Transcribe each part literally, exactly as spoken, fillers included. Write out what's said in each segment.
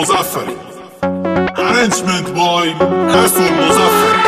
مظفری. Arrangement by رسول مظفری.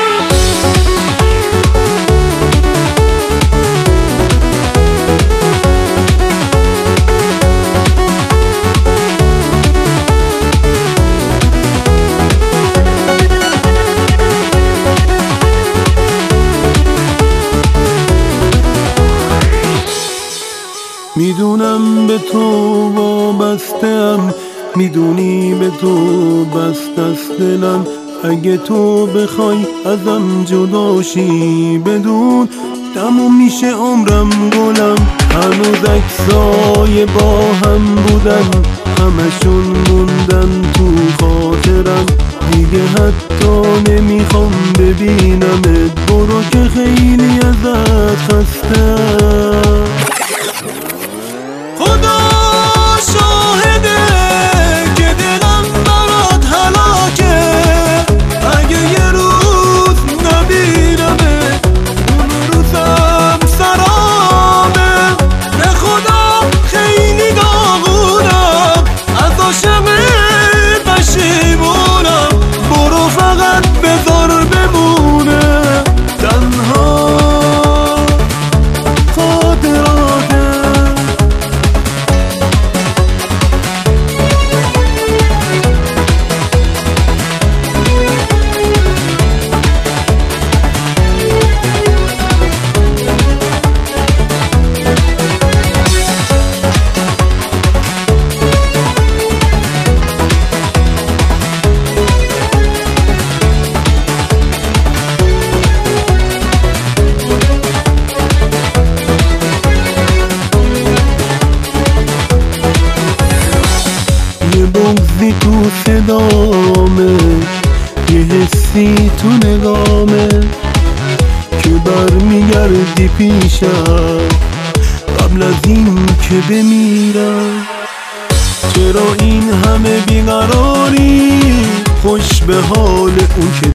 میدونم به تو وابسته‌ام، میدونی به تو بسته است دلم. اگه تو بخوای ازم جداشی بدون تموم میشه عمرم گلم. هنوز عکسای با هم بودن، همشون موندن تو خاطرم. دیگه حتی نمیخوام ببینمت، برو که خیلی ازت خستم. خدا شاهده که دلم برات هلاکه، اگه یه روز نبینمه اون روزم سرامه. به خدا خیلی داغونم، از عاشقت پشیمونم. برو فقط بذار بمونه تنها خاطراته. بغضی تو صدامه، یه حسی تو نگامه که برمیگردی پیشم قبل از این که بمیرم. چرا این همه بیقراری؟ خوش به حال اون که